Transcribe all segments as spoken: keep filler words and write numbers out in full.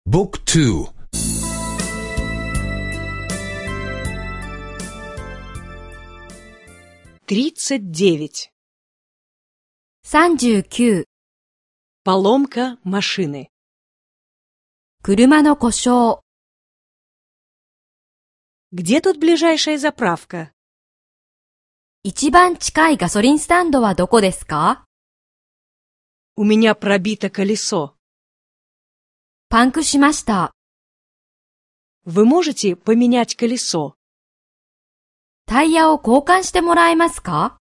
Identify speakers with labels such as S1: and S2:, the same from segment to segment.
S1: Book two.
S2: 39.
S3: さんじゅうきゅう.
S2: Поломка машины.
S3: 車の故障。
S2: Где тут ближайшая заправка?
S3: 一番近いガソリンスタンドはどこですか？
S2: У меня пробито колесо.
S3: パンクしました。
S2: Вы можете поменять колесо?
S3: タイヤを交換してもらえますか？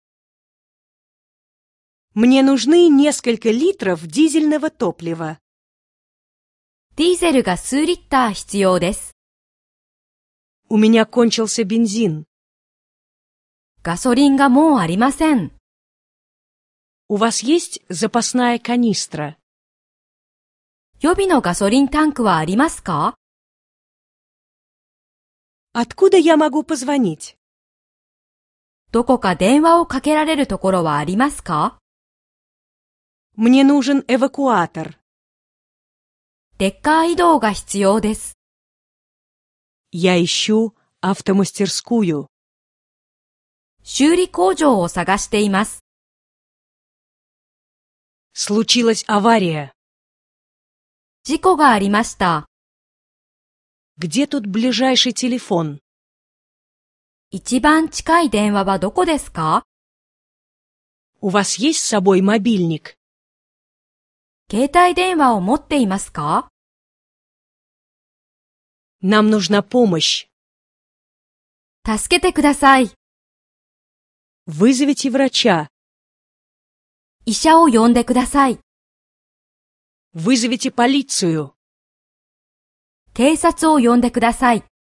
S2: Мне нужны несколько литров дизельного топлива.
S3: ディーゼルが数リッター必要です。
S2: У меня кончился бензин.
S3: ガソリンがもうありません。
S2: У вас есть запасная канистра?
S3: 予備のガソリンタンクはありますか？
S2: Откуда я могу позвонить?
S3: どこか電話をかけられるところはありますか？
S2: Мне нужен эвакуатор.
S3: レッカー移動が必要です。
S2: Я ищу автомастерскую.
S3: 修理工場を探しています。
S2: Случилась авария.
S3: 事故がありました。
S2: Где тут ближайший телефон?
S3: 一番近い電話はどこですか？
S2: У вас есть с собой мобильник?
S3: 携帯電話を持っていますか？
S2: Нам нужна помощь.
S3: 助けてください。
S2: Вызовите врача.
S3: 医者を呼んでください。
S2: Вызовите полицию.
S3: 警察を呼んでください。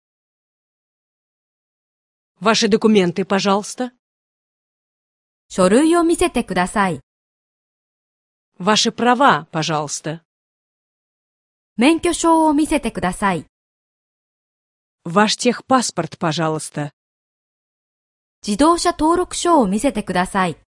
S2: Ваши документы, пожалуйста.
S3: 書類を見せてください。
S2: Ваши права, пожалуйста.
S3: 免許証を見せてください。
S2: Ваш техпаспорт, пожалуйста.
S3: 自動車登録書を見せてください。